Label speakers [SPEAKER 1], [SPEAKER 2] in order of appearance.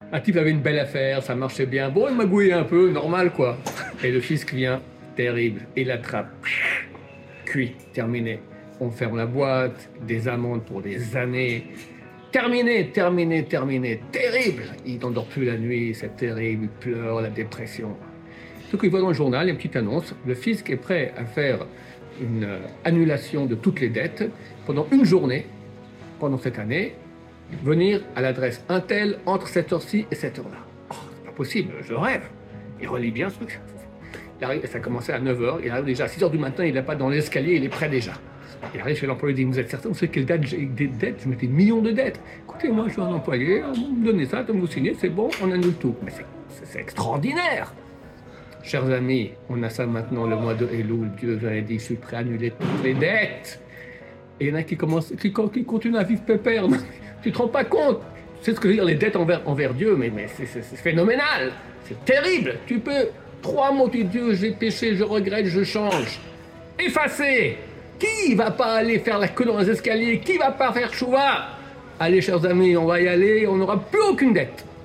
[SPEAKER 1] Un type avait une belle affaire, ça marchait bien. Bon, il magouillait un peu, normal quoi. Et le fisc vient, terrible, il l'attrape. Cuit, terminé. On ferme la boîte, des amendes pour des années. Terminé, terminé, terminé. Terrible. Il n'endort plus la nuit, c'est terrible, il pleure, la dépression. Tout qu'il voit dans le journal, il y a une petite annonce. Le fisc est prêt à faire une annulation de toutes les dettes pendant une journée, pendant cette année, venir à l'adresse Intel entre cette heure-ci et cette heure-là. Oh, c'est pas possible, je rêve. Il relit bien ce truc. Il arrive, ça a commencé à 9h, il arrive déjà à 6h du matin, il n'est pas dans l'escalier, il est prêt déjà. Il arrive chez l'employé, il dit, vous êtes certain, vous savez quelle date j'ai des dettes, je mettais des millions de dettes. Écoutez, moi je suis un employé, vous me donnez ça, comme vous signez, c'est bon, on annule tout. Mais c'est extraordinaire. Chers amis, on a ça maintenant, le mois de Elul, Dieu avait dit, je suis prêt à annuler toutes les dettes. Et il y en a qui continuent à vivre pépère. Tu te rends pas compte? C'est ce que veut dire les dettes envers Dieu, mais c'est phénoménal. C'est terrible. Tu peux, 3 mots, tu dis Dieu, j'ai péché, je regrette, je change. Effacé. Qui va pas aller faire la queue dans les escaliers? Qui va pas faire chouva? Allez, chers amis, on va y aller, on n'aura plus aucune dette.